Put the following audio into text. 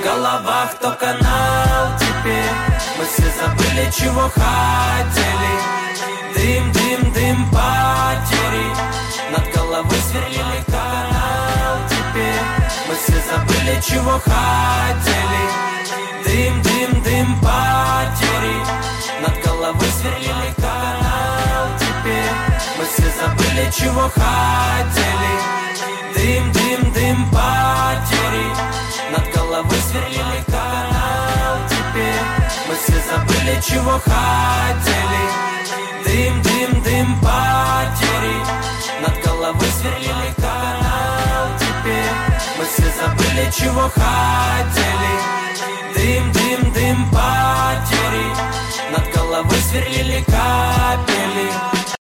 головах то канал теперь. Мы все забыли, чего хотели. Дым, дым, дым, потери. Над головой сверлили канал теперь. Мы все забыли, чего хотели. Дым, дым, дым, потери. Над головой сверлили канал теперь. Мы все забыли, чего хотели. Дым, дым, дым, потери. Над головой сверлили канал теперь. Мы все забыли, чего хотели. Дым, дым, дым, потери. Над головой сверлили канал теперь. Мы все забыли, чего хотели. Дым, дым, дым, потери. Над головой сверлили капель.